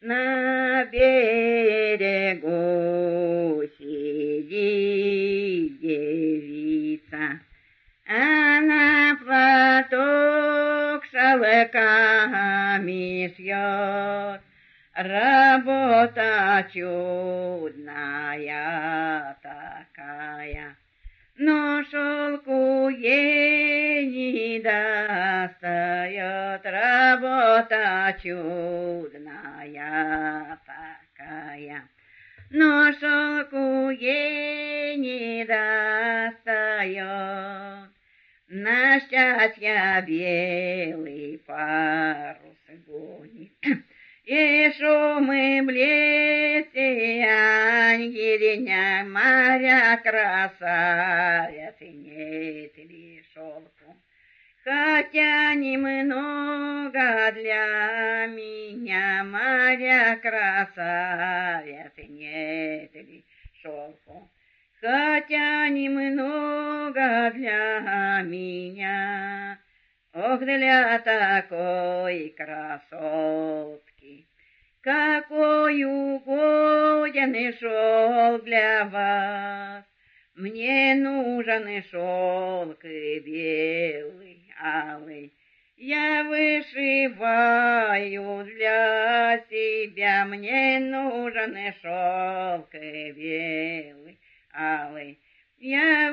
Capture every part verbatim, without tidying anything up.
На берегу сидит девица, она платок шелками шьет. Работа чудная такая, но шелку ей не достает. Работа чудная такая, но шелку ей не достает. На счастье белый парус гонит, и шумы блестия, моря красавец, и нет ли шелку. Хотя немного для меня, моря красавец, и нет ли шелку. Хотя немного для меня, ох, для такой красотки, какой угоден шелк для вас. Мне нужен шелк белый, алый, я вышиваю для себя. Мне нужен шелк белый, алый, я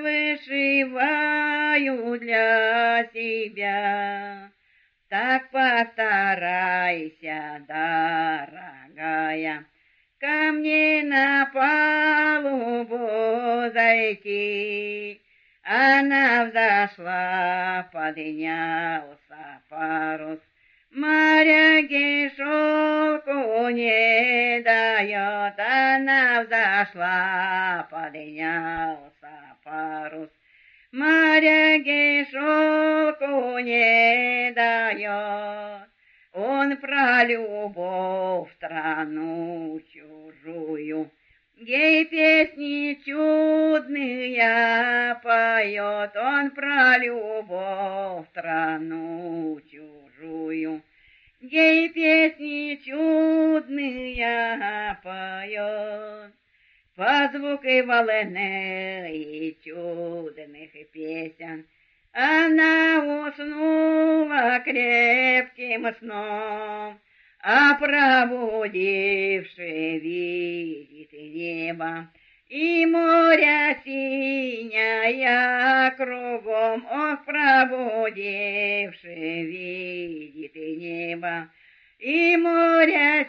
вышиваю для себя. Так постарайся, дорогая, ко мне на палубу зайти. Она взошла, поднялся парус, моряки шелку не дает. Она взошла, поднялся парус, моряки шелку не дает. Он про любовь в страну чужую ей песни чудные поет. Он про любовь в страну чужую ей песни чудные поет. По звуку волны и чудных песен она уснула крепким сном, а пробудивши видит небо и море синее кругом. Ох, пробудивши видит небо и море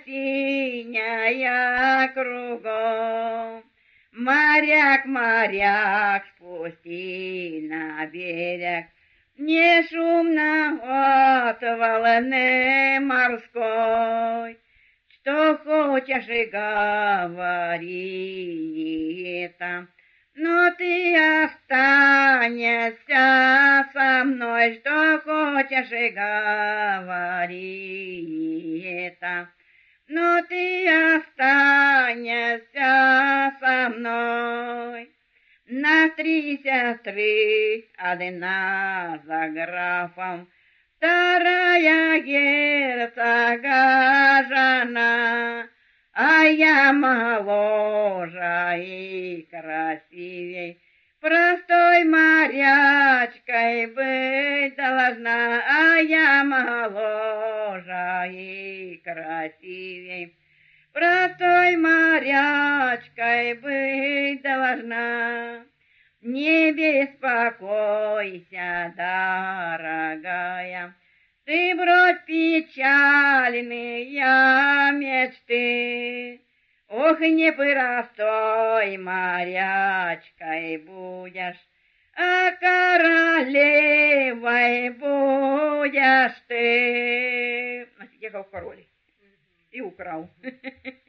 синее кругом. Моряк, моряк, спусти на берег, не шумно от волны морской. Что хочешь и говори там, но ты останешься со мной. Что хочешь и говори там, но ты останешься со мной. На три сестры, одна за графом, вторая герцога жена, а я моложе и красивей, простой морячкой быть должна, а я моложе и красивей, простой морячкой быть должна. Не беспокойся, дорогая, ты брось печальные мечты. Ох, не простой морячкой будешь, а королевой будешь ты. Ехал король и украл.